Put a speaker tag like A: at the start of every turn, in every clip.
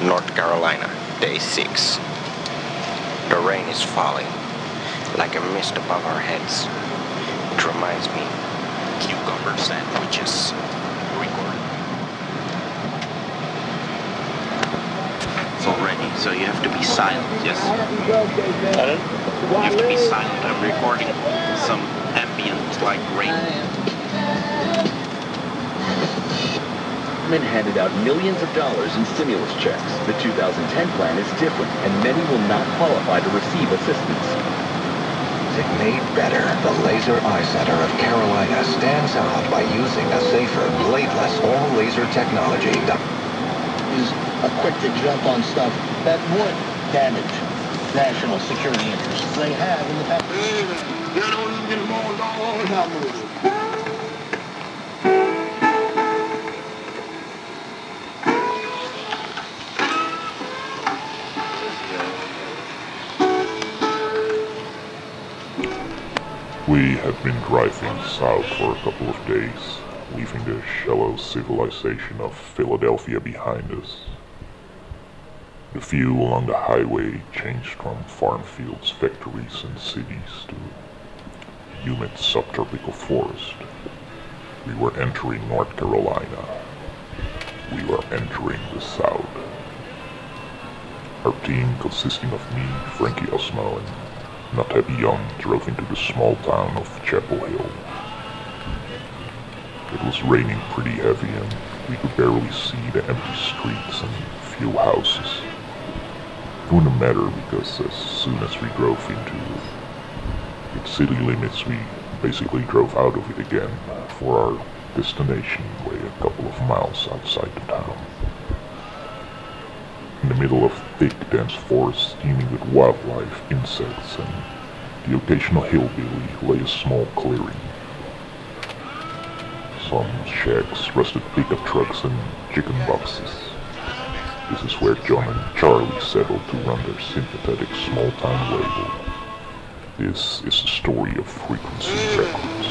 A: North Carolina, day 6. The rain is falling, like a mist above our heads. It reminds me, cucumber sandwiches. Record. It's already, so you have to be silent, yes?
B: Pardon?
A: You have to be silent. I'm recording some ambient, like rain.
C: Government handed out millions of dollars in stimulus checks. The 2010 plan is different, and many will not qualify to receive assistance.
D: Made better, the Laser Eye Center of Carolina stands out by using a safer, bladeless, all-laser technology.
B: Is quick to jump on stuff that would damage national security interests. They have in the past.
E: We have been driving south for a couple of days, leaving the shallow civilization of Philadelphia behind us. The view along the highway changed from farm fields, factories and cities to humid subtropical forest. We were entering North Carolina. We were entering the South. Our team, consisting of me, Frankie Osmo, and Not Happy Young, drove into the small town of Chapel Hill. It was raining pretty heavy and we could barely see the empty streets and few houses. It wouldn't matter because as soon as we drove into its city limits, we basically drove out of it again for our destination lay a couple of miles outside the town. In the middle of thick, dense forest teeming with wildlife, insects, and the occasional hillbilly lay a small clearing. Some shacks, rusted pickup trucks, and chicken boxes. This is where John and Charlie settled to run their sympathetic small-town label. This is the story of Frequency Records.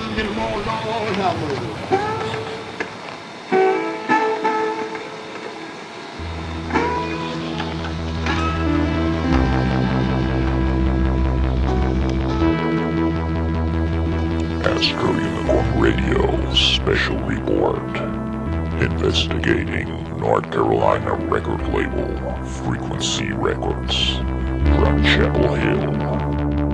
E: Astro Unicorn Radio Special Report, investigating North Carolina record label Frequency Records from Chapel Hill.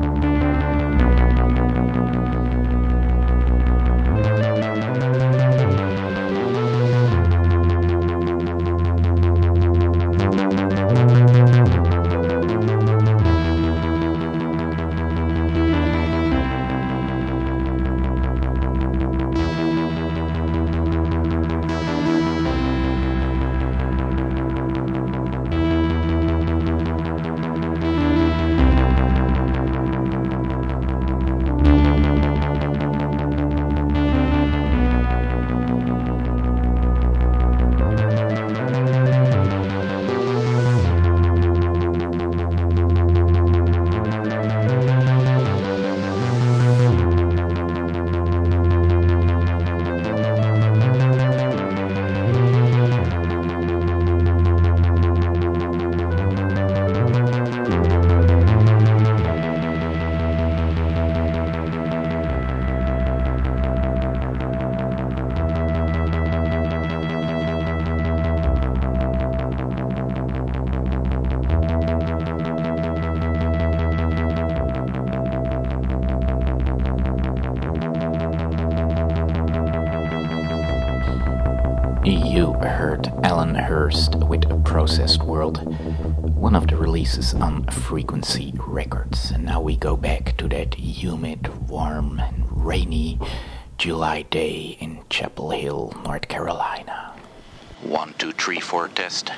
F: You heard Alan Hurst with Processed World, one of the releases on Frequency Records. And now we go back to that humid, warm and rainy July day in Chapel Hill, North Carolina.
A: 1, 2, 3, 4 test.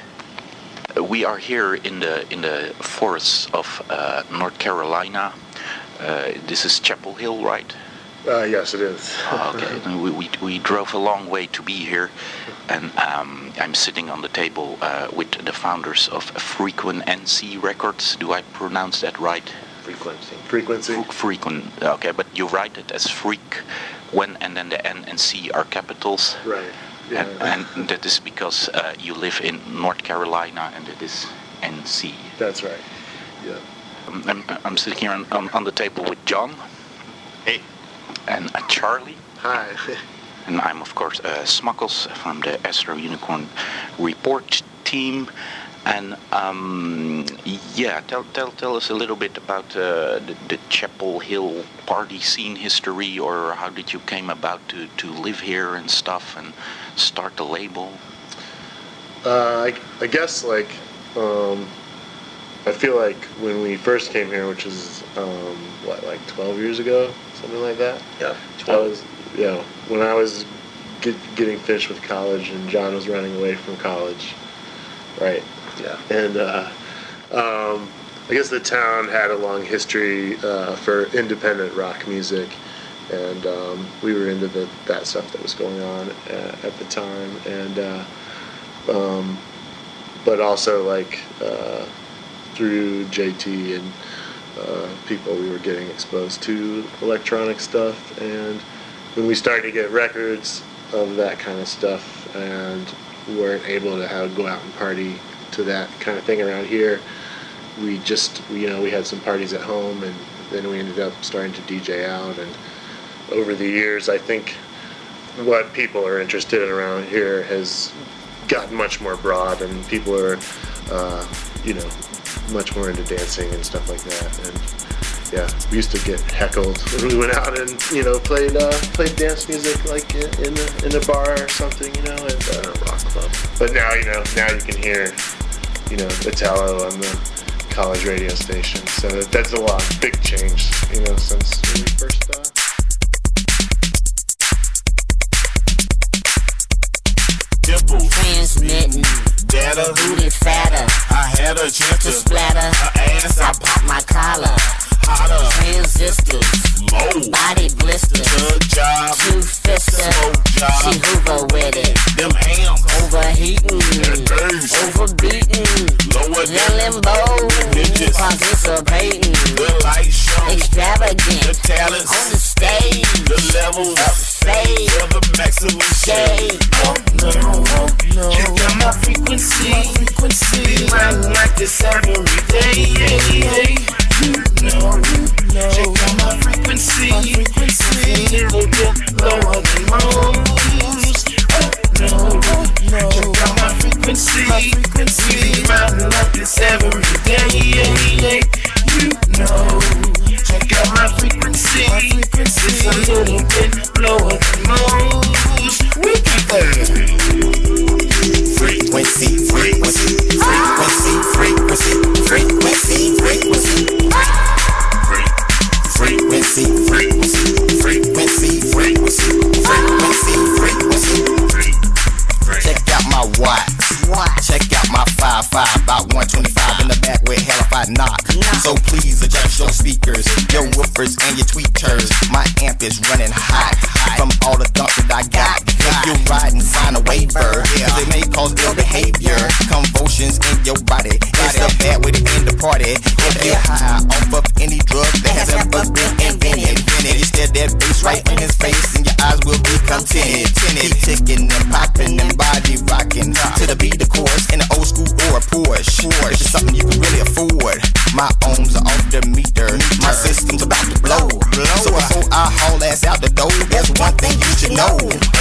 A: We are here in the forests of North Carolina. This is Chapel Hill, right?
G: Yes, it is.
A: Okay, we drove a long way to be here, and I'm sitting on the table with the founders of Frequency Records. Do I pronounce that right?
G: Frequency.
A: Frequent. Okay, but you write it as Freak when, and then the N and C are capitals.
G: Right. Yeah.
F: And that is because you live in North Carolina, and it is NC.
G: That's right. Yeah.
F: I'm sitting here on the table with John.
A: Hey.
F: And Charlie.
G: Hi.
F: And I'm, of course, Smuckles from the Astro Unicorn report team. And tell us a little bit about the Chapel Hill party scene history, or how did you came about to live here and stuff and start the label?
G: I guess like I feel like when we first came here, which is like 12 years ago, something like that.
A: Yeah.
G: When I was getting finished with college and John was running away from college, right?
A: Yeah.
G: And I guess the town had a long history for independent rock music, and we were into that stuff that was going on at the time, and but also like through JT and people, we were getting exposed to electronic stuff, and when we started to get records of that kind of stuff and weren't able to go out and party to that kind of thing around here, we had some parties at home, and then we ended up starting to DJ out. And over the years, I think what people are interested in around here has gotten much more broad, and people are much more into dancing and stuff like that. And yeah, we used to get heckled when we went out and played dance music like in a bar or something, and a rock club. But now now you can hear Italo on the college radio station. So that's a big change, since when we first
H: transmitting data, booty fatter. I had a chance to splatter her ass. I popped my collar. Hotter transistors, low body blisters, good job, two-fister, she hoover with it. Them hams overheating, overbeating, lower than limbo, participating, the light show, extravagant, the talents on the stage, the levels upstage, the maximum shade. No, check out my frequency, riding like this every day. Check out my frequency, a little bit lower than most. Check out my frequency, riding like this every day. Check out my frequency, it's a little bit lower than most. We got that. Check out my watch. Check out my 5.5, about 125 in the back with hell if I knock. So please adjust your speakers, your woofers and your tweeters. My amp is running hot from all the thump that I got. If you're riding, sign a waiver, cause it may cause ill behavior, convulsions in your body. It's a bad way to end the party. If you're high off of any drug that has ever been invented, you stare that bass right in his face and your eyes will become tinted. Keep ticking and popping and body rocking to the beat, of course, in an old school or a Porsche. If it's something you can really afford, my ohms are off the meter. My system's about to blow. So before I haul ass out the door, there's one thing you should know.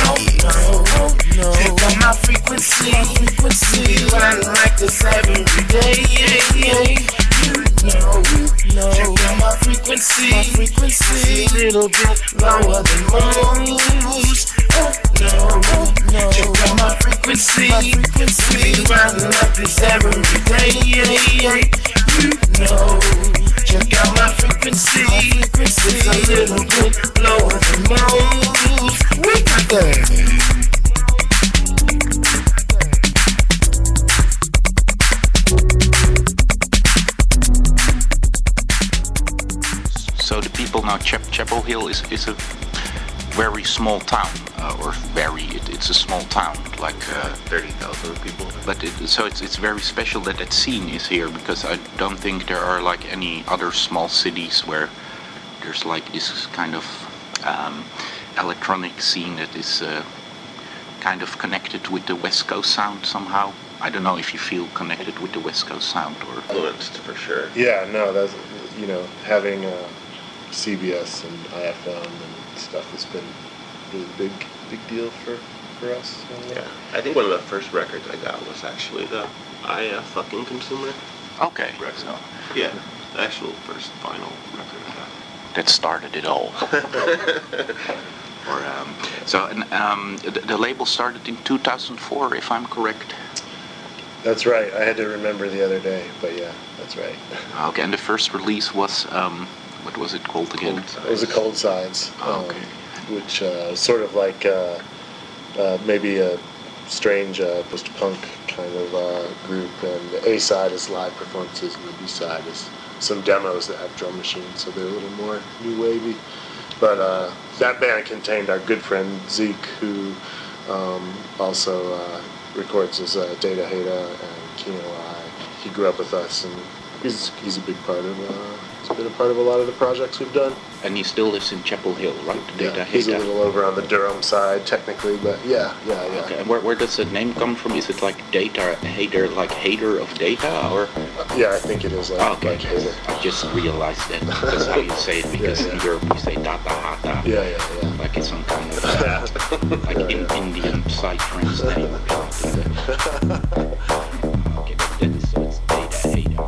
H: Check out my frequency, running like this every day. Check out my frequency, a little bit lower than most. Check out my frequency, running like this every day. Check out my frequency, it's a little bit lower than most. We got that.
F: So the people now, Chapel Hill is a very small town, it's a small town, like
G: 30,000 people.
F: But it's very special that scene is here, because I don't think there are like any other small cities where there's like this kind of electronic scene that is kind of connected with the West Coast sound somehow? I don't know if you feel connected with the West Coast sound or
I: Influenced for sure.
G: Yeah, no, that's, you know, having CBS and IFM and stuff has been a really big deal for us.
I: Yeah, I think one of the first records I got was actually the Fucking Consumer
F: okay.
I: record.
F: So
I: Yeah, the actual first vinyl record I got.
F: that started it all. The label started in 2004, if I'm correct.
G: That's right. I had to remember the other day, but yeah, that's right.
F: Okay, and the first release was what was it called again?
G: It was a Cold Sides,
F: Okay.
G: which sort of like maybe a strange post-punk kind of group, and the A side is live performances, and the B side is some demos that have drum machines, so they're a little more new wavy. But that band contained our good friend Zeke, who also records as Data Heda and Kino I. He grew up with us, and he's a big part of. He's been a part of a lot of the projects we've done.
F: And he still lives in Chapel Hill, right?
G: Yeah, he's a little over on the Durham side, technically, but yeah.
F: Okay, and where does the name come from? Is it like Data Hater, like hater of data, or?
G: Yeah, I think it is like hater.
F: I just realized that that's how you say it, because in Europe you say Data Hata.
G: Yeah.
F: Like it's some kind of like Indian psytrance name or something. Okay, but then so it's Data Hater.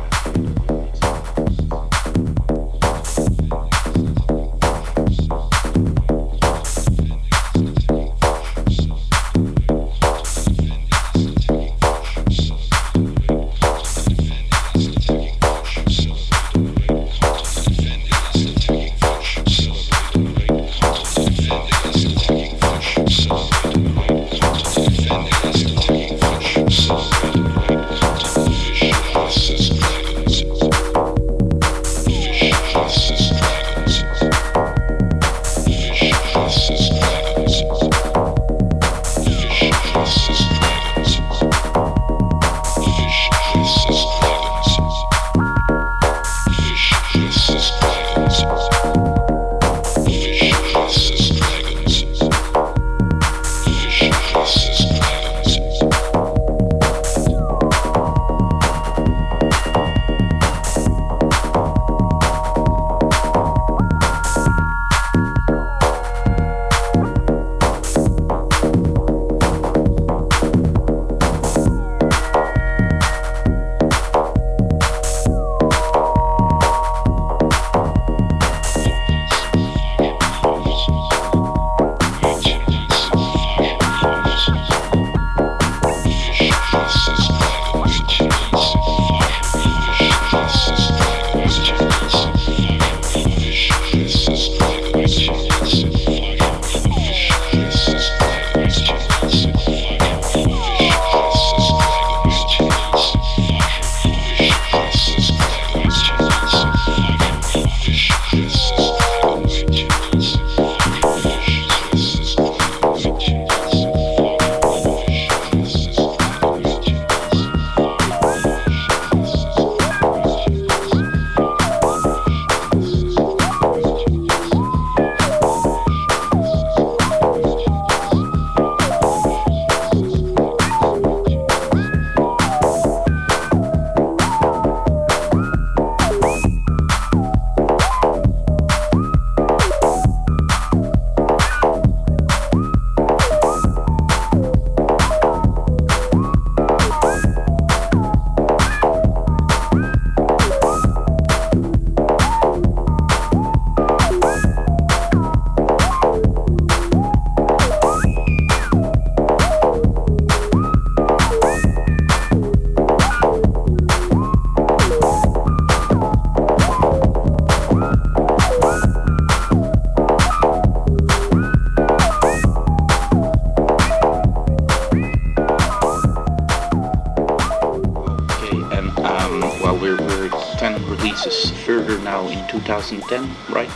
F: Further now in 2010, right?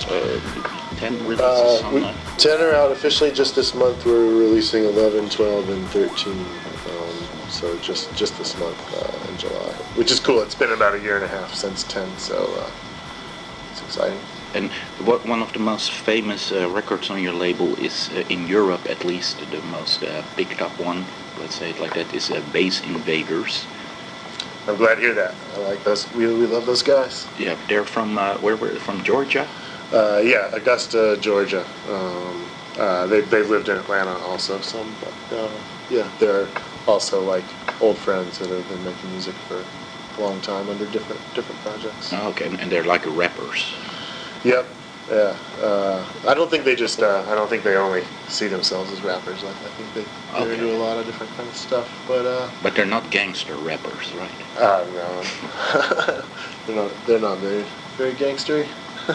F: 10 releases on that.
G: 10 are out officially just this month. We're releasing 11, 12, and 13. So just this month in July, which is cool. It's been about a year and a half since 10, so it's exciting.
F: And one of the most famous records on your label is, in Europe at least, the most picked up one, let's say it like that, is Bass Invaders.
G: I'm glad to hear that. I like those. We love those guys.
F: Yeah, they're from, where were they? From Georgia?
G: Yeah, Augusta, Georgia. They've lived in Atlanta also some, but yeah, they're also like old friends that have been making music for a long time under different projects.
F: Oh, okay, and they're like rappers.
G: Yep. Yeah. I don't think they just. I don't think they only see themselves as rappers. Like I think they do a lot of different kind of stuff. But
F: they're not gangster rappers, right?
G: No. they're not very gangstery.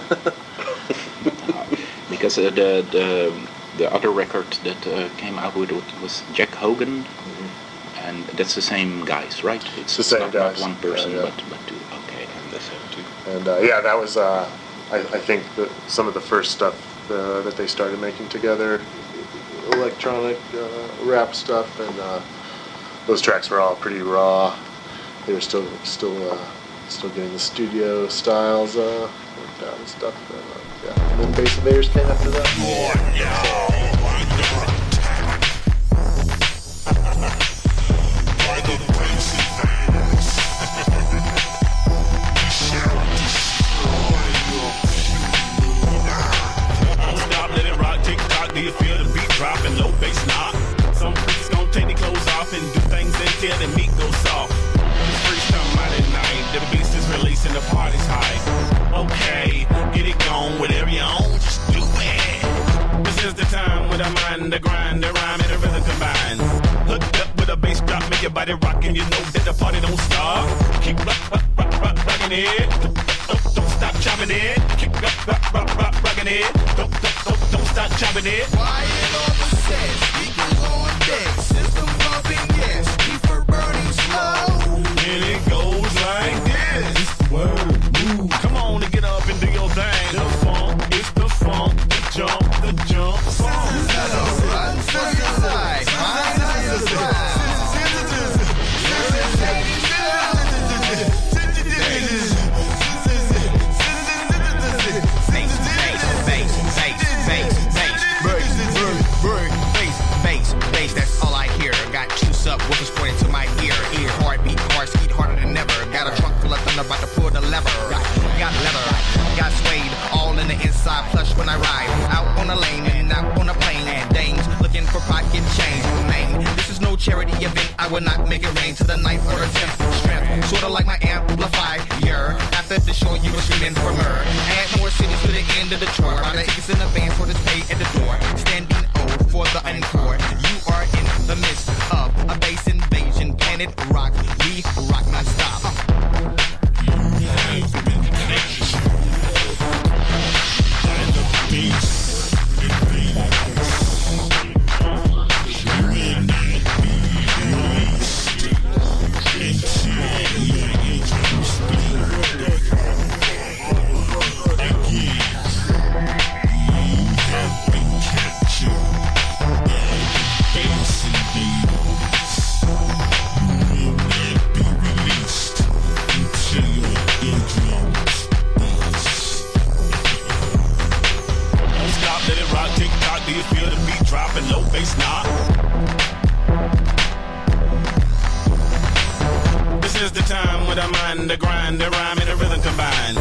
F: Because the other record that came out with it was Jack Hogan, and that's the same guys, right?
G: It's the same guys.
F: Not one person,
G: yeah.
F: but two. Okay, and the same two.
G: And yeah, that was I think some of the first stuff that they started making together, electronic rap stuff, and those tracks were all pretty raw. They were still getting the studio styles worked out and stuff. Yeah. And then Bass Invaders came after that.
J: Do you feel the beat dropping, low bass knock? Some freaks gon' take their clothes off and do things until the meat goes soft. The freaks come out at night, the beast is releasing, the party's high. Okay, get it gone, whatever you own, just do it. This is the time with the mind, the grind, the rhyme, and the rhythm combines. Hooked up with a bass drop, make your body rock, and you know that the party don't stop. Keep rocking it. Don't stop chopping it. Keep rocking it. Don't stop chopping it.
H: Quiet on the set, speakers on deck, system bumping, yes, reefer burning slow.
J: And it goes like this. Word, move. Come on and get up and do your thing. The funk, it's the funk, the jump song.
H: Run to the side, mind to the side. That's all I hear. Got juice up, whoopers pointing to my ear. Heartbeat, heart speed harder than ever. Got a trunk full of thunder, about to pull the lever. Got leather, got suede, all in the inside plush when I ride. Out on a lane and out on a plane. Dames looking for pocket change. Man, this is no charity event. I will not make it rain to the 9th or 10th strength. Sorta like my amplifier. After the show, you were screaming for myrrh. Add more cities to the end of the tour. Buy the tickets in advance for this pay at the door. Standing O for the encore. You are in the midst of a bass invasion. Planet rock, we rock non-stop. You have been captured by the bass invaders. You will not be released until your engines bleed. Again, you have been captured by bass invaders. You will not be released until your engines buzz.
J: Don't stop, let it rock, tick tock. Do you feel the beat dropping, low bass knock? This is the time with the mind, the grind, the rhyme, and the rhythm combined.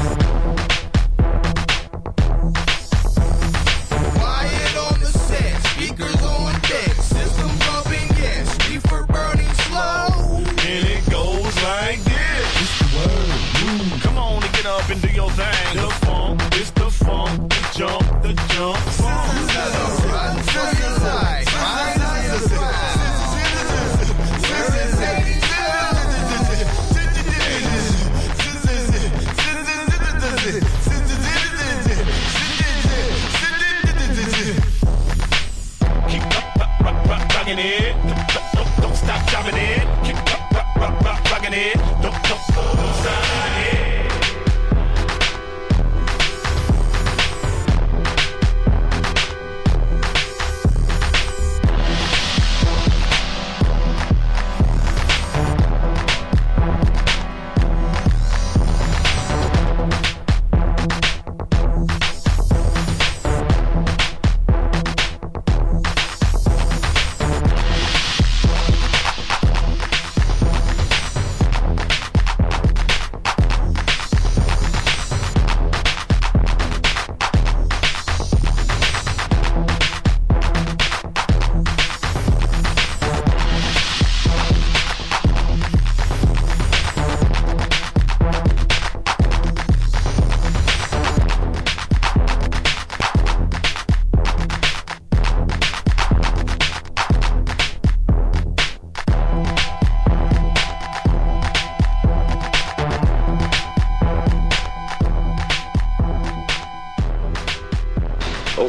H: Quiet on the set, speakers on deck, system bumping, yes, reefer burning slow.
J: And it goes like this. It's the word. Come on and get up and do your thing. The funk, it's the funk, the jump song.
H: Run to the side, mind to the side.
J: Keep rocking it. Don't stop chopping it. Keep rocking it. Don't stop it.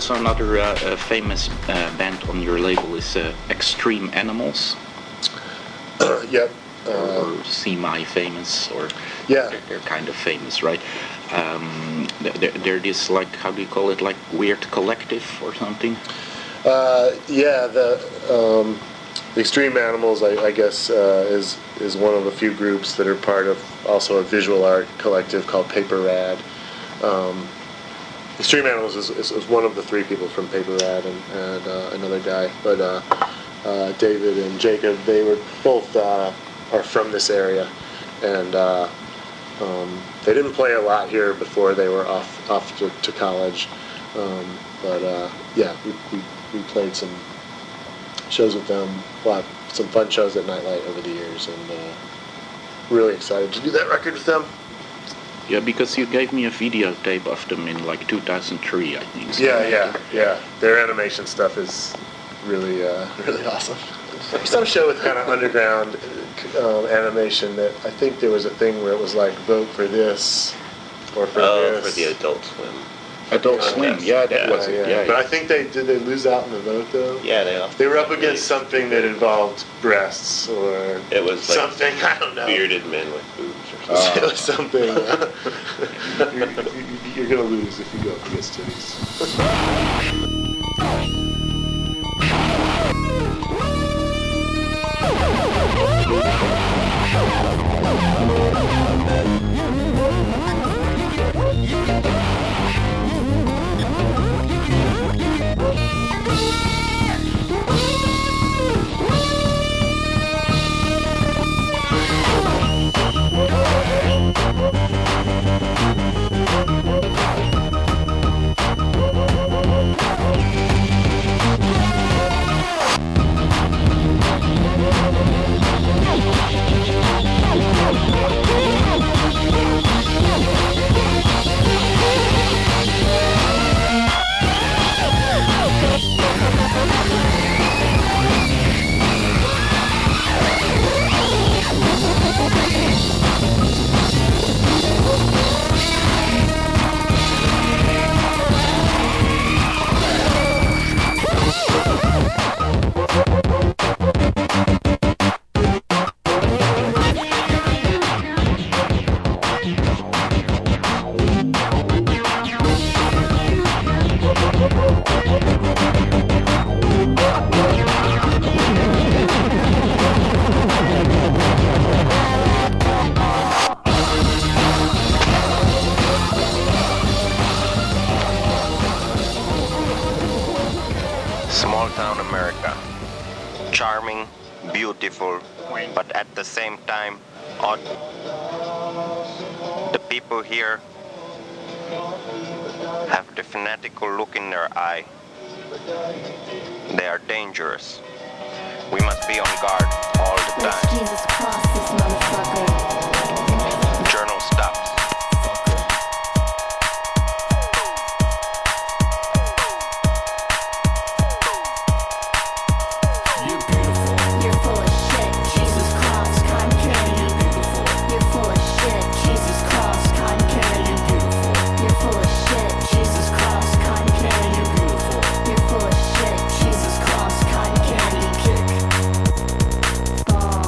F: also another famous band on your label is Extreme Animals.
G: Yep.
F: Or semi-famous, or
G: yeah,
F: they're kind of famous, right? They're this, like, how do you call it, like weird collective or something?
G: Yeah, the Extreme Animals, I guess, is one of the few groups that are part of also a visual art collective called Paper Rad. Extreme Animals is one of the three people from Paper Rad and another guy, but David and Jacob, they were both are from this area, and they didn't play a lot here before they were off to college, but yeah, we played some shows with them, some fun shows at Nightlight over the years, and really excited to do that record with them.
F: Yeah, because you gave me a videotape of them in like 2003, I think. So.
G: Yeah. Their animation stuff is really awesome. Some show with kind of underground animation that I think there was a thing where it was like vote for this or for this.
I: For the Adult Swim.
F: Adult Swim, yeah, that was it. Yeah.
G: But I think did they lose out in the vote though?
I: Yeah, they lost.
G: They were up against something that involved breasts or
I: it was like
G: something, I don't know.
I: Bearded men with boobs or something.
G: It was something. You're gonna lose if you go up against titties.
A: Small town America. Charming, beautiful, but at the same time odd. The people here have the fanatical look in their eye. They are dangerous. We must be on guard all the time.
K: Jesus cross this motherfucker.
A: Journal stops.
K: Ball.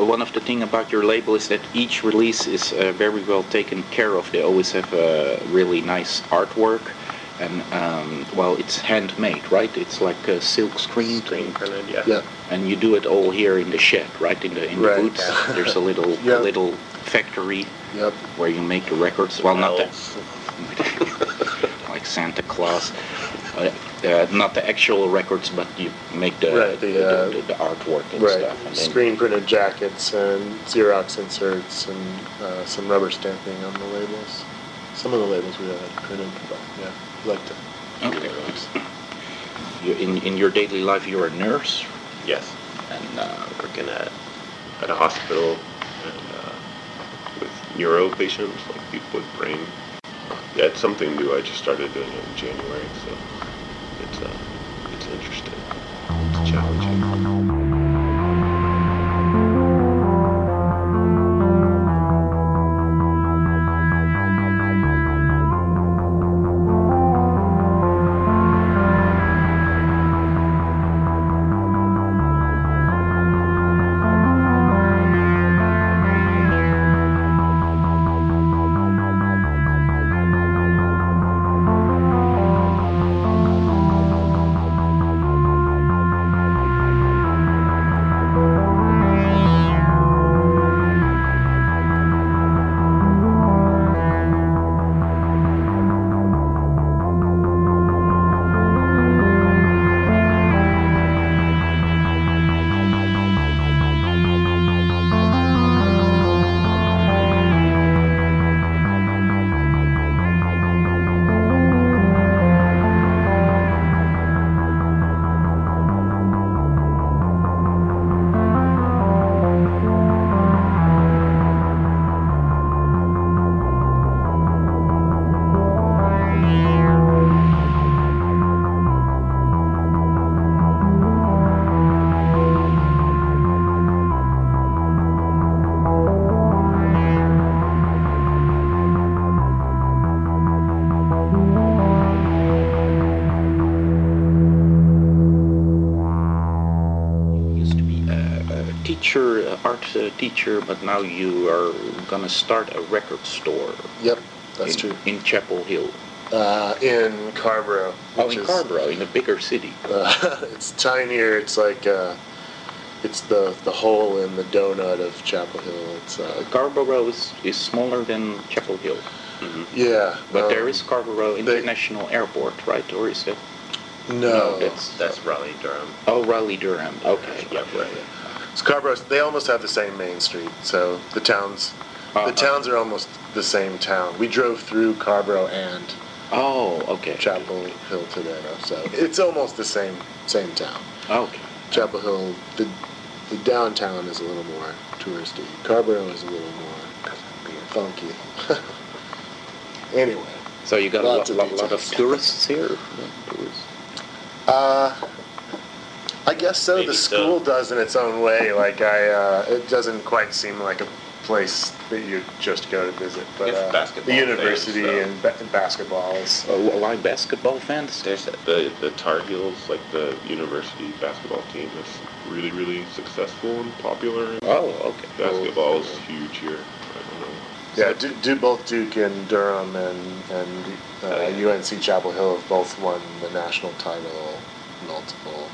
F: one of the thing about your label is that each release is very well taken care of. They always have a really nice artwork, and well, it's handmade, right? It's like a silk screen
I: printed, yeah.
G: Yeah.
F: And you do it all here in the shed, right? In the
G: Right.
F: boots. There's a little
G: Yep.
F: little factory
G: Yep.
F: where you make the records. Well, not the,
I: Elves.
F: like Santa Claus. Not the actual records, but you make the
G: Right,
F: the artwork and
G: Right.
F: stuff. And then,
G: Screen printed jackets and Xerox inserts and some rubber stamping on the labels. Some of the labels we had printed, but yeah, we like to.
F: Okay. You, in your daily life, you're a nurse,
I: Yes.
F: and
I: Working at a hospital and with neuro patients, like people with brain. Yeah, it's something new. I just started doing it in January, so it's interesting. It's challenging.
F: teacher, but now you are gonna start a record store.
G: Yep, that's true.
F: In Chapel Hill.
G: In Carborough.
F: Oh,
G: which
F: in
G: is,
F: Carborough, in a bigger city.
G: It's tinier. It's like it's the hole in the donut of Chapel Hill. It's
F: Carborough is smaller than Chapel Hill. Mm-hmm.
G: Yeah,
F: but there is Carborough International Airport, right? Or is it?
G: No,
I: that's Raleigh Durham.
F: Oh, Raleigh Durham. Okay.
I: Yeah, right.
G: Scarborough. They almost have the same main street, so the towns are almost the same town. We drove through Carborough and Chapel Hill today, so it's almost the same town.
F: Okay.
G: Chapel Hill, the downtown is a little more touristy. Carborough is a little more funky. Anyway.
F: So you got a lot of tourists here?
G: I guess so. Maybe the school does in its own way. Like it doesn't quite seem like a place that you just go to visit. But the university
I: fans,
G: and basketballs.
F: Why basketball fans?
I: There's the Tar Heels, like the university basketball team, is really, really successful and popular.
F: Oh, okay.
I: Basketball is huge here. I don't know.
G: Yeah, both Duke and Durham and UNC Chapel Hill have both won the national title multiple.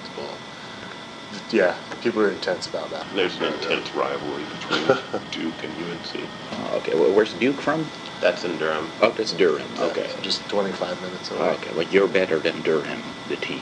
G: Yeah, people are intense about that.
I: There's an intense rivalry between Duke and UNC.
F: Oh, okay, well, where's Duke from?
I: That's in Durham.
F: Oh, that's Durham. Okay,
G: just 25 minutes away.
F: Okay, well, you're better than Durham, the team.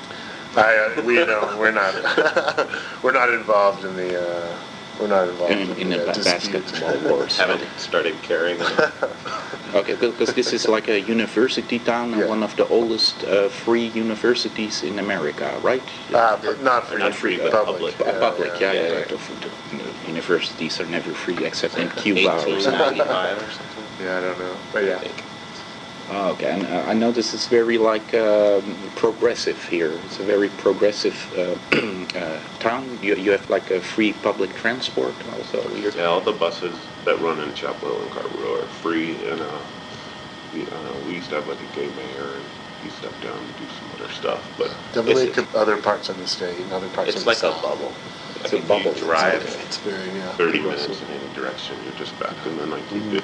G: We're not. We're not involved in the. We're not involved in the
F: basketball wars.
I: Haven't started caring.
F: Okay, because this is like a university town, one of the oldest free universities in America, right?
G: Not free, but public.
F: Public, yeah. Universities are never free except in Cuba or something.
I: or something.
G: Yeah, I don't know, but yeah.
F: Okay, and I know this is very progressive here. It's a very progressive town. You have like a free public transport also.
I: Yeah, all the buses that run in Chapel Hill and Carborough are free, and we used to have like a gay mayor, and he stepped down to do some other stuff. But
G: definitely other parts of the state and other parts of the
I: It's like
G: South.
I: a bubble.
F: It's a
I: If
F: bubble.
I: you drive
G: It's very
I: 30 minutes in any direction, you're just back in the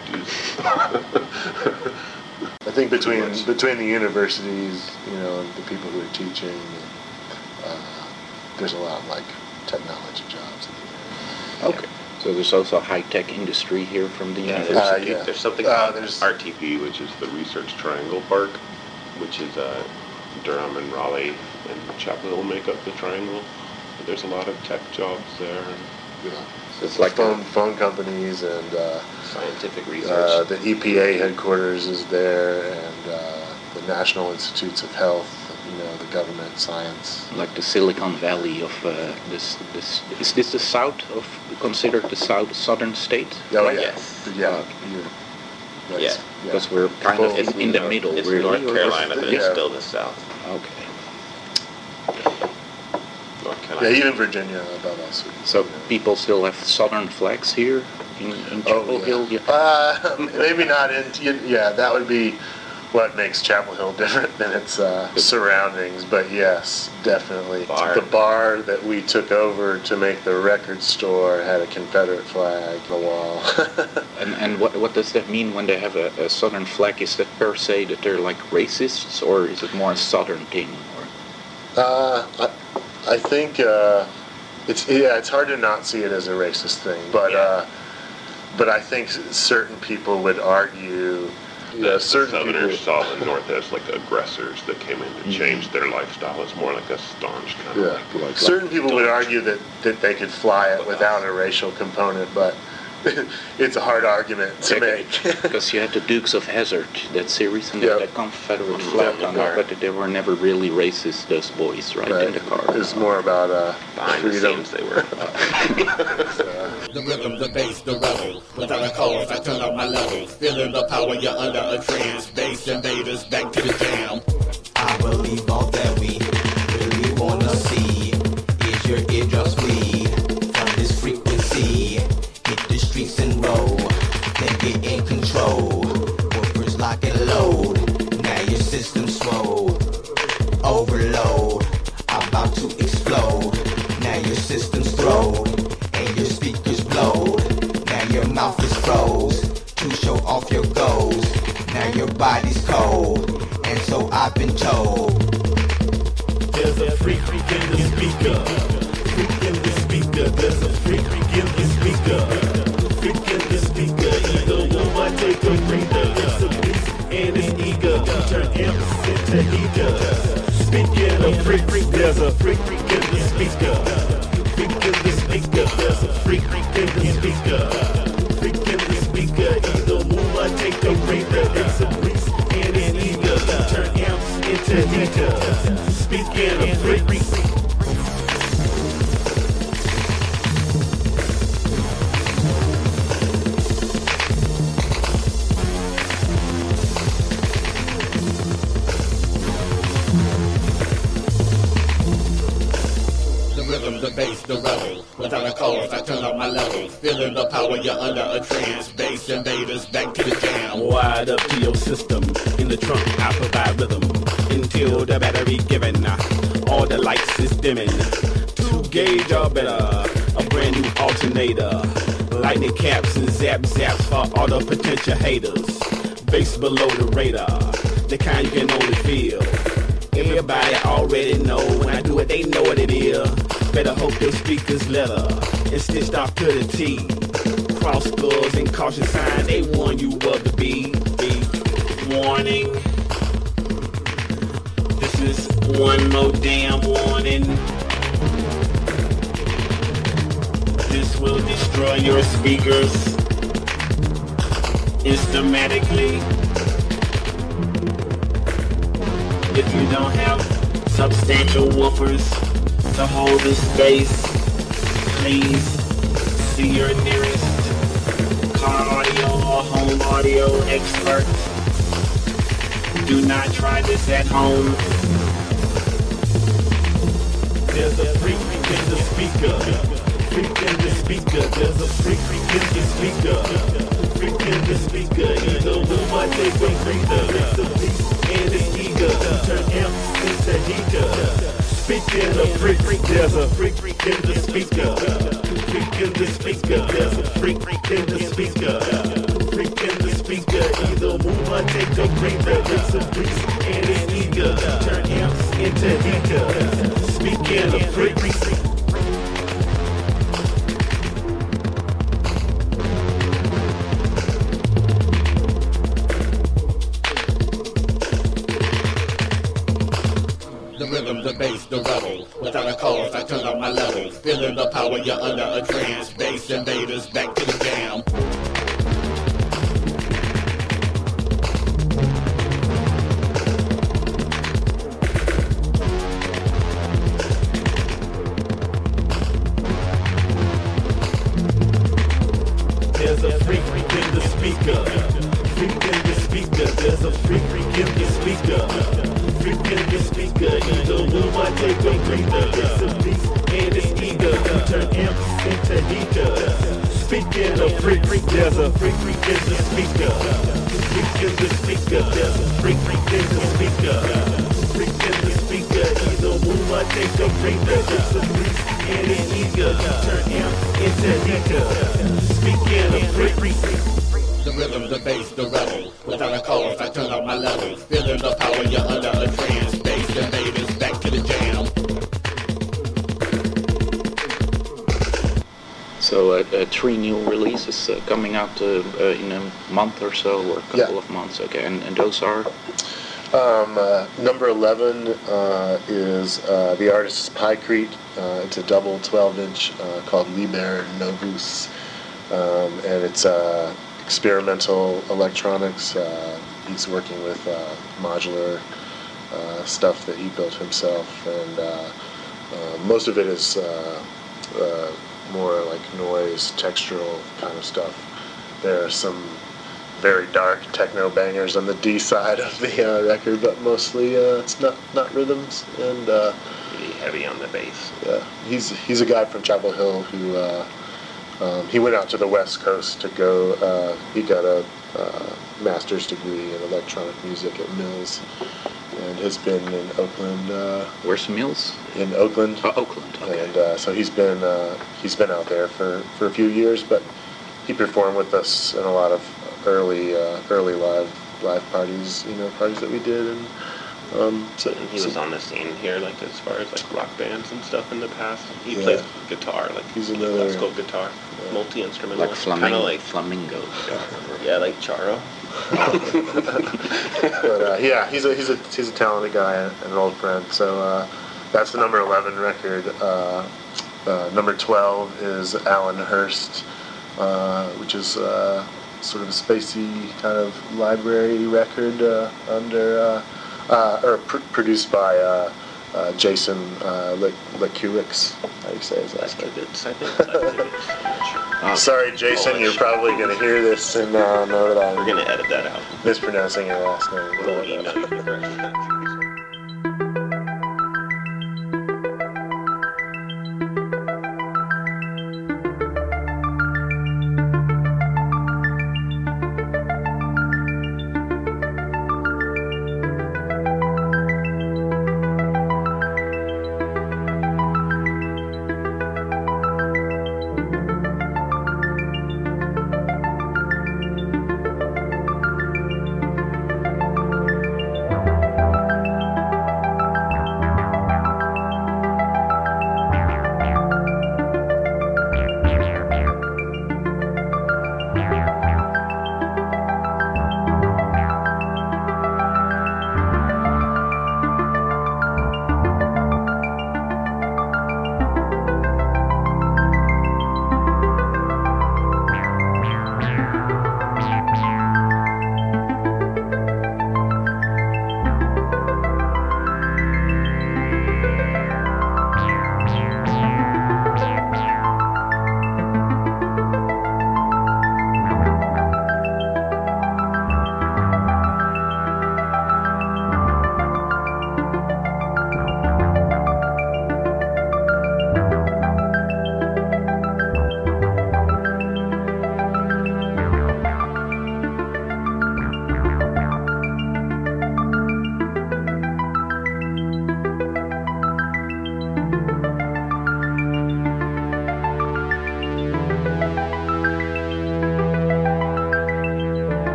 I: 1950s.
G: I think between the universities, and the people who are teaching, there's a lot of like technology jobs.
F: Okay. So there's also a high-tech industry here from the university.
G: Yeah.
I: There's something called RTP, which is the Research Triangle Park, which is Durham and Raleigh and Chapel Hill make up the triangle. There's a lot of tech jobs there.
G: Yeah.
F: So it's like
G: phone companies and
I: scientific research.
G: The EPA headquarters is there, and the National Institutes of Health. The government science.
F: like the Silicon Valley of this. Is this the south of considered the southern state?
G: Oh
F: Right?
G: yes. Yeah. Right.
I: Yeah.
F: Because we're kind of in the middle,
I: It's
F: really.
I: North
F: or-
I: Carolina, but it's
G: Yeah.
I: still the South.
F: Okay.
I: North Carolina.
G: Yeah, even Virginia above us.
F: So people still have southern flags here in Chapel Hill. Yeah.
G: Maybe not in. Yeah, that would be what makes Chapel Hill different than its surroundings. But yes, definitely. The bar that we took over to make the record store had a Confederate flag on the wall.
F: And what does that mean when they have a southern flag? Is that per se that they're like racists, or is it more a southern thing?
G: I think it's hard to not see it as a racist thing, but I think certain people would argue.
I: The
G: certain
I: Southerners
G: people
I: saw the North as like aggressors that came in to change their lifestyle. It's more like a staunch kind of like
G: certain people would argue that they could fly it without a racial component, but it's a hard argument to make.
F: Because you had the Dukes of Hazzard, that series, and they had a Confederate flag on it, but they were never really racist, those boys, right, in the car.
G: It's more about
I: behind the
G: freedom.
I: scenes they were.
J: The rhythm, the bass, the rebel. Without a cause, I turn up my levels. Feeling the power, you're under a trance. Bass invaders, back to the jam.
H: I believe all that we really wanna see is your eardrums bleed from this frequency. Hit the streets and roll, then get in control. Workers lock and load, now your system's swole. Overload, about to explode. Now your system's thrown, and your speakers blow. Now your mouth is froze, to show off your goals. Now your body's cold, and so I've been told.
J: There's a freak in the speaker. Freak in the speaker. There's a freak in the speaker. Freak in the speaker. Either one, take a breather. It's a beast and it's eager. Turn amps into heaters. Speaking of freak, there's a freak in the speaker. Freak in the speaker. There's a freak in the speaker. Freak in the speaker. Either one, take a breather. It's a beast and it's eager. Turn amps into heaters. Speaking of freaks. The rhythm, the bass, the rebel. Without a cause, I turn up my levels. Feeling the power, you're under a trance. Bass invaders, back to the jam. Wide up to your system. In the trunk, I provide rhythm. Until the battery given. All the lights is dimming. 2 gauge or better. A brand new alternator. Lightning caps and zaps for all the potential haters. Bass below the radar. The kind you can only feel. Everybody already know. When I do it, they know what it is. Better hope their speakers letter. It's stitched off to the T. Cross skulls and caution signs. They warn you of the B. Warning. This is one more damn warning. This will destroy your speakers instantly. If you don't have substantial woofers to hold the space, please see your nearest car audio or home audio expert. Do not try this at home. There's a freak in the speaker. Freak in the speaker. There's a freak in the speaker. Freak in the speaker. Either one, take a breather. It's a beast and it's eager. Turn amps into heater. Speak and a freak. There's a freak in the speaker. Freak in the speaker. There's a freak in the speaker. Freak in the speaker. Either move or take a breather. It's a breeze and it's eager. Turn amps into heater. Speaking of freaks.
L: The bass, the rebel. Without a cause, I turn up my level. Feeling the power, you're under a trance. Bass invaders, back to the jam.
J: There's a freak in the speaker. Freak in the speaker. There's a freak in the speaker. Freak in the speaker. Either move or take a breather. It's a beast and it's eager. Turn amps into heater. Speaking of freak, there's a freak in the speaker. Freak in the speaker. There's a freak in the speaker. Freak in the speaker. Either move or take a breather. It's a beast and it's eager. Turn amps into heater. Speaking of freak.
L: The rhythm, the bass, the rebel. Without a cause, I turn up my level. Feeling the power, you're under a trance. Bass invaders, back to the jam.
F: So 3 new releases coming out in a month or so, or a couple of months. Okay, and those are?
G: Number 11 is the artist is Pycrete. It's a double 12-inch called Liber Novus, and it's experimental electronics. He's working with modular stuff that he built himself, and most of it is more like noise, textural kind of stuff. There are some very dark techno bangers on the D side of the record, but mostly it's not rhythms, and
I: really heavy on the bass.
G: Yeah, he's a guy from Chapel Hill who he went out to the West Coast to go. He got a master's degree in electronic music at Mills, and has been in Oakland.
F: Where's Mills?
G: In Oakland.
F: Oh, Oakland. Okay.
G: And so he's been out there for a few years, but he performed with us in a lot of early live parties, parties that we did, and
I: So he was on the scene here, like as far as like rock bands and stuff in the past. He plays guitar, like
G: he's another
I: classical guitar, multi-instrumentalist,
F: like
I: kind of like
F: flamingo.
I: Yeah, like Charo.
G: But yeah, he's a talented guy and an old friend. So that's the number 11 record. Number 12 is Alan Hurst, which is sort of a spacey kind of library record produced by Jason Lekuix. How do you say his last name? Sorry, Jason, you're probably going to hear this and know that
I: We're going to edit that out.
G: Mispronouncing your last name.
I: We'll email you the correction.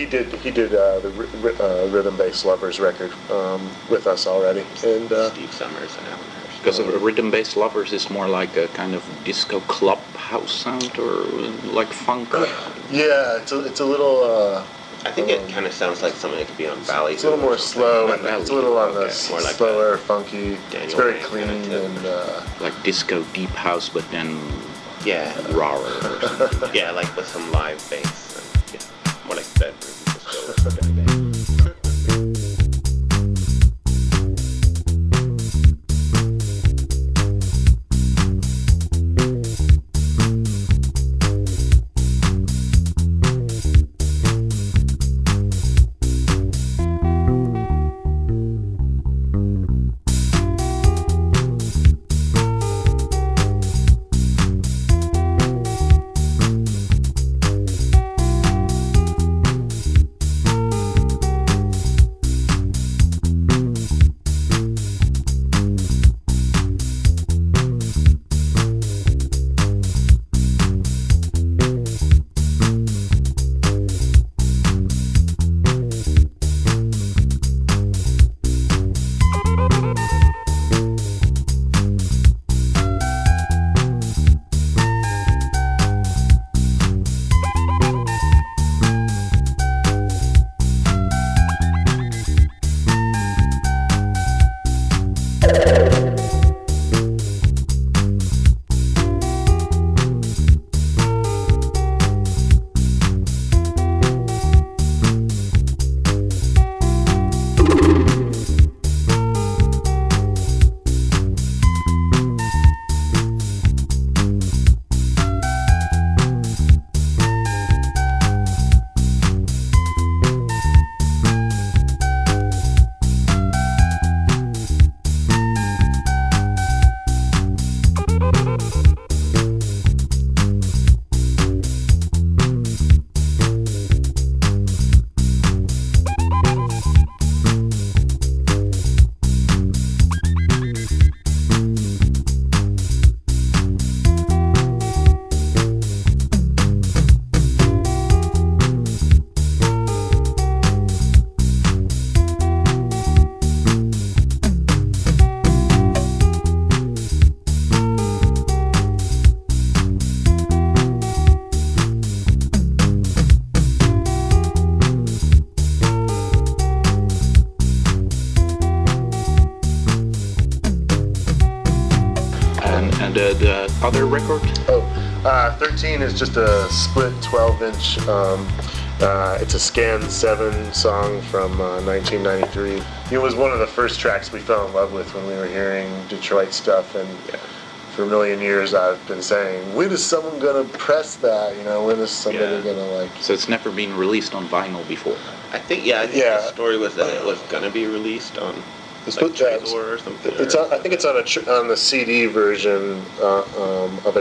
G: he did the Rhythm Bass Lovers record with us already, and
A: Steve Summers and Alan Hirsch.
F: Because Rhythm Bass Lovers is more like a kind of disco club house sound, or like funk.
G: Yeah, it's a little.
A: I think it kind of sounds like something that could be on Valley.
G: It's a little more slow, and it's a little on the
A: more like
G: slower, funky.
A: Daniel
G: It's very
A: Wayne
G: clean
A: kind of
G: and.
F: Like disco deep house, but then
A: Yeah.
F: rawer or something.
A: Yeah, like with some live bass. And, yeah, more like bedroom disco kind of bass.
F: The other record?
G: 13 is just a split 12-inch. It's a Scan 7 song from 1993. It was one of the first tracks we fell in love with when we were hearing Detroit stuff, and for a million years I've been saying, when is someone gonna press that? You know, when is somebody gonna like...
F: So it's never been released on vinyl before?
A: I think the story was that it was gonna be released on like Trezor or something.
G: I think it's on the CD version of a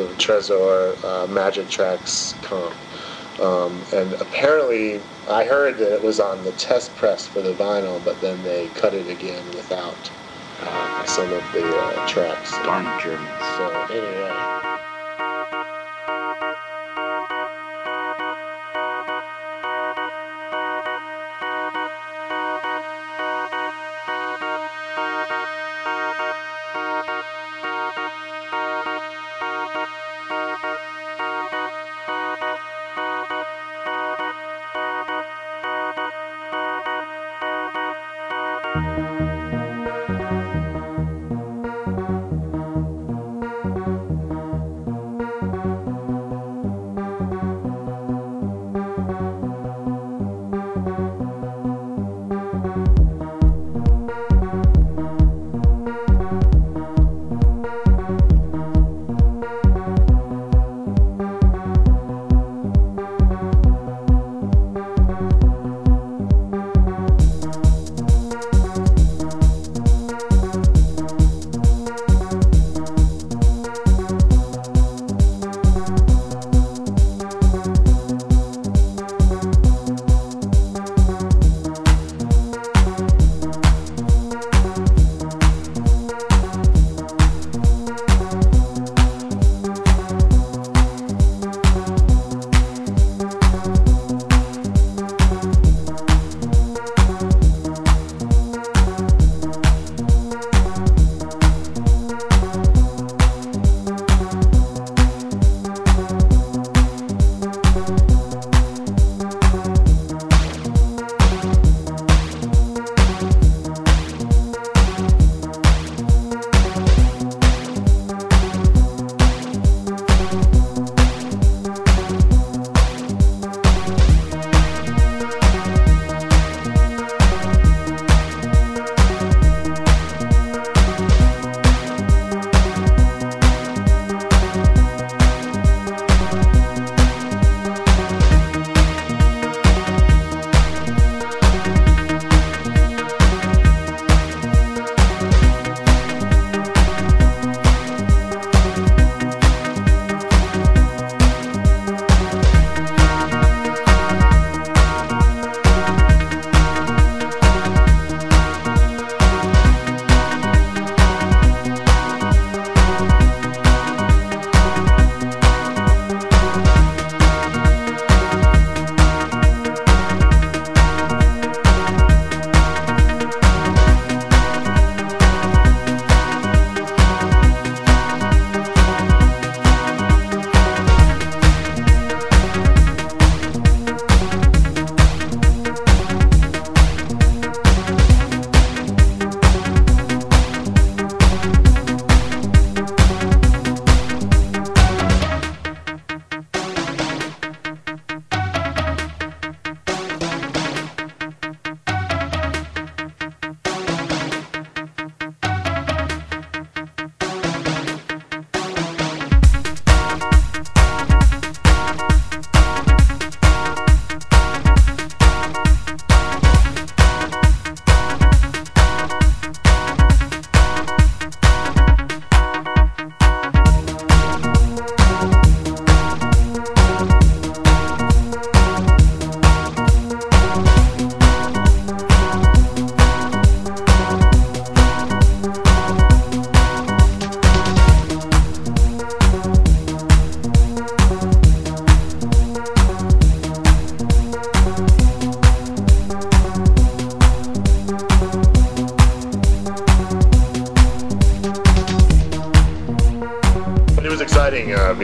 G: Trezor Magic Tracks comp. And apparently, I heard that it was on the test press for the vinyl, but then they cut it again without some of the tracks.
F: Darn Germans.
G: So anyway.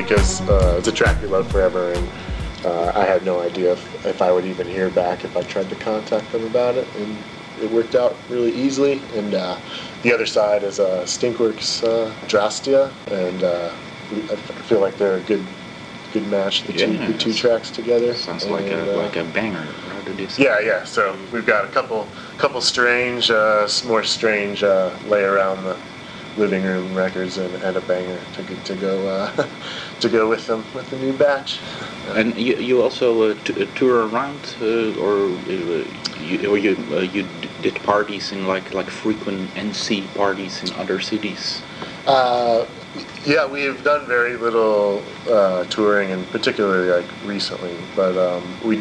G: because it's a track we loved forever, and I had no idea if I would even hear back if I tried to contact them about it, and it worked out really easily. And the other side is Stinkworks Drastia, and I feel like they're a good match. The two tracks together.
F: Sounds like a banger.
G: Yeah. So we've got a couple strange, more strange lay around the living room records and a banger to go with them with the new batch.
F: And you also tour around, or you did parties in like frequent NC parties in other cities?
G: Yeah, we've done very little touring, and particularly like recently. But I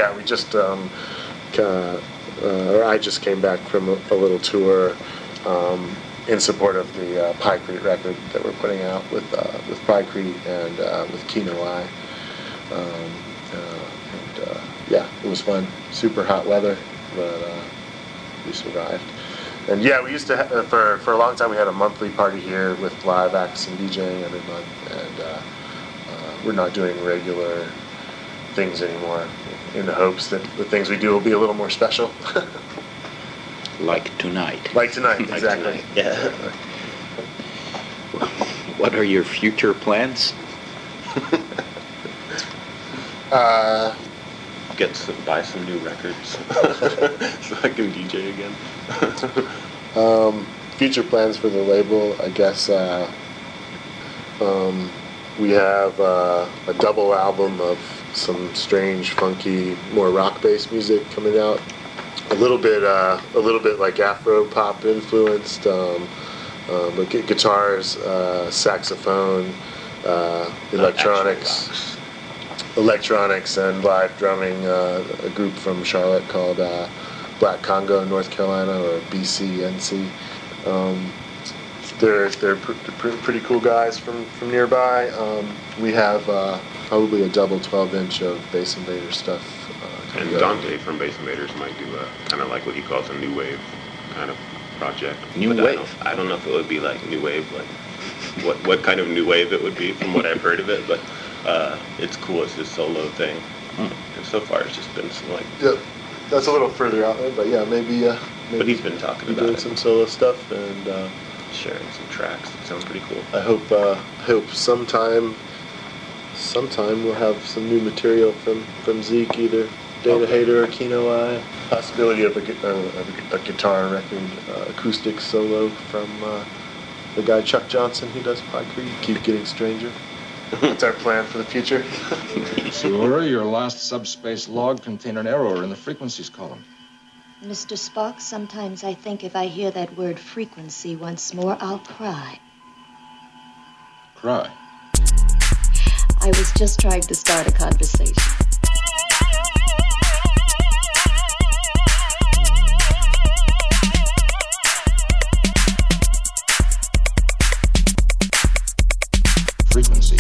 G: just came back from a little tour in support of the Pykrete record that we're putting out with Pykrete and with Kino Eye. It was fun. Super hot weather, but we survived. And we used to for a long time we had a monthly party here with live acts and DJing every month, and we're not doing regular things anymore, in the hopes that the things we do will be a little more special.
F: Like tonight.
G: Exactly.
F: Yeah. What are your future plans?
I: Buy some new records so I can DJ again.
G: Future plans for the label, I guess. We have a double album of some strange, funky, more rock-based music coming out. A little bit like Afro pop influenced, but guitars, saxophone, electronics, and live drumming. A group from Charlotte called Black Congo, North Carolina, or BCNC. They're pretty cool guys from nearby. We have probably a double 12-inch of Bass Invader stuff.
I: And Dante from Bass Invaders might do kind of like what he calls a new wave kind of project.
F: New wave?
I: I don't know if it would be like new wave, like what kind of new wave it would be from what I've heard of it, but it's cool. It's his solo thing. And so far it's just been some like...
G: Yep. That's a little further out there, but maybe
I: but he's been talking about
G: doing
I: it.
G: some solo stuff and
I: sharing some tracks. It sounds pretty cool.
G: I hope sometime we'll have some new material from Zeke, either Data Hater or Kino Eye. Possibility of a guitar record, acoustic solo from the guy Chuck Johnson who does Pykrete. Keep Getting Stranger. That's our plan for the future.
M: Sure, your last subspace log contained an error in the frequencies column.
N: Mr. Spock, sometimes I think if I hear that word frequency once more, I'll cry.
M: Cry?
N: I was just trying to start a conversation.
M: Frequency.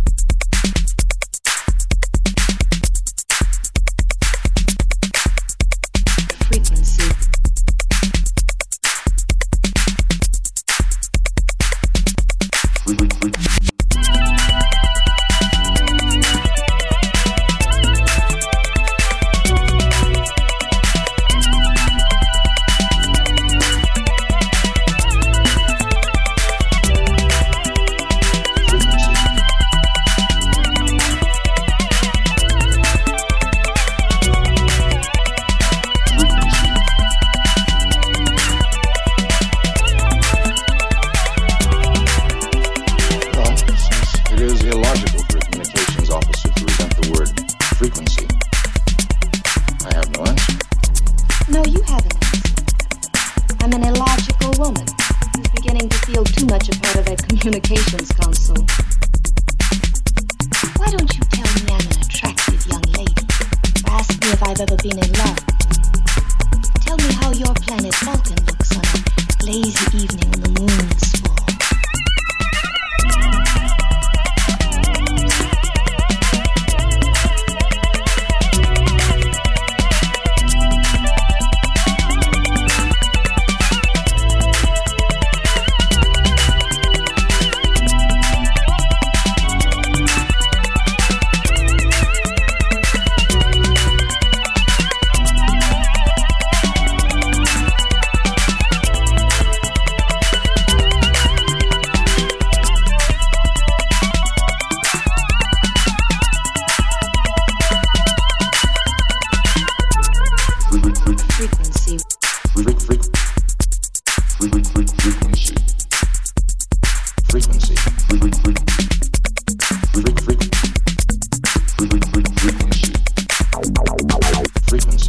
N: Frequency. Communications console. Why don't you tell me I'm an attractive young lady? Or ask me if I've ever been in love? Tell me how your planet Vulcan looks on a lazy evening when the moon is full. Frequency.
D: Frequency. Frequency. Frequency.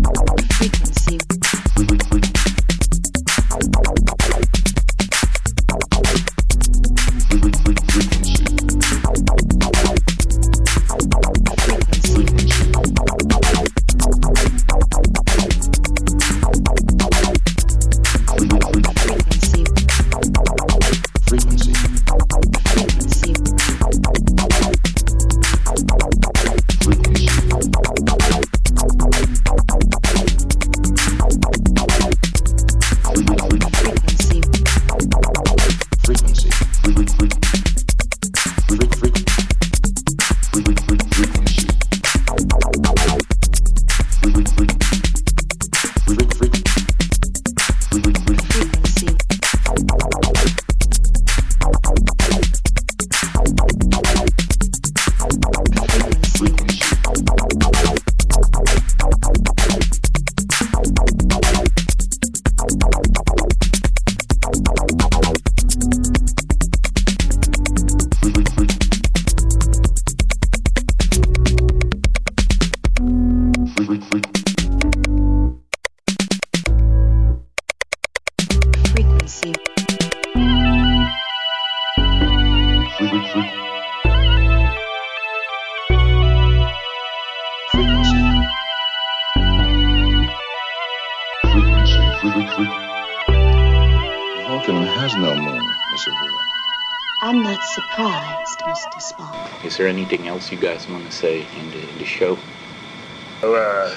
M: Vulcan has no moon, Miss Uhura.
N: I'm not surprised, Mr. Spock.
F: Is there anything else you guys want to say in the show?
G: Well,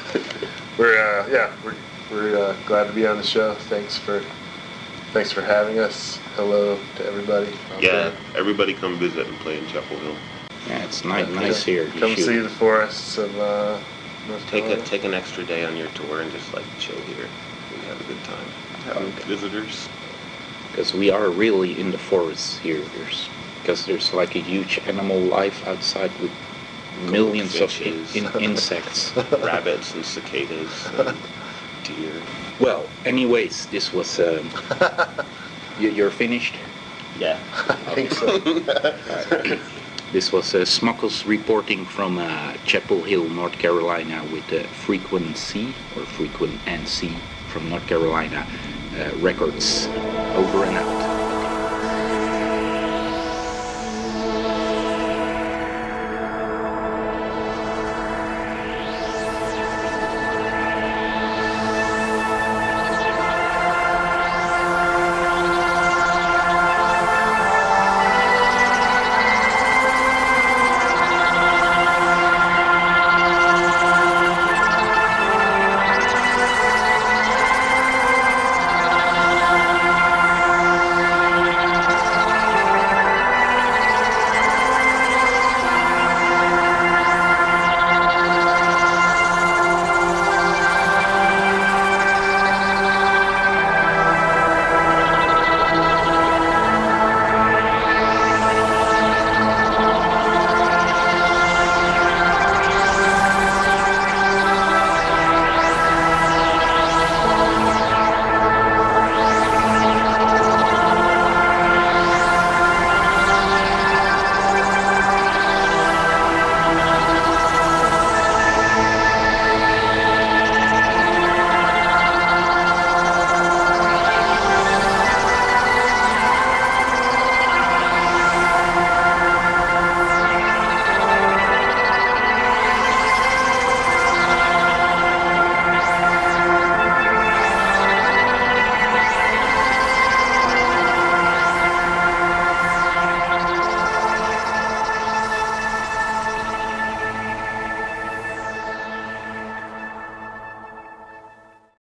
G: we're glad to be on the show. Thanks for having us. Hello to everybody.
I: Yeah, everybody come visit and play in Chapel Hill.
F: Yeah, it's nice here.
G: Come see the forests of North Carolina.
A: Take an extra day on your tour and just like chill here. We have a good time. Having visitors.
F: Because we are really in the forest here. There's like a huge animal life outside with millions of insects.
A: Rabbits and cicadas and deer.
F: Well, anyways, this was... you're finished?
A: Yeah.
G: I think so.
F: This was Smuckles reporting from Chapel Hill, North Carolina with Frequency, or Frequency from North Carolina Records. Over and out.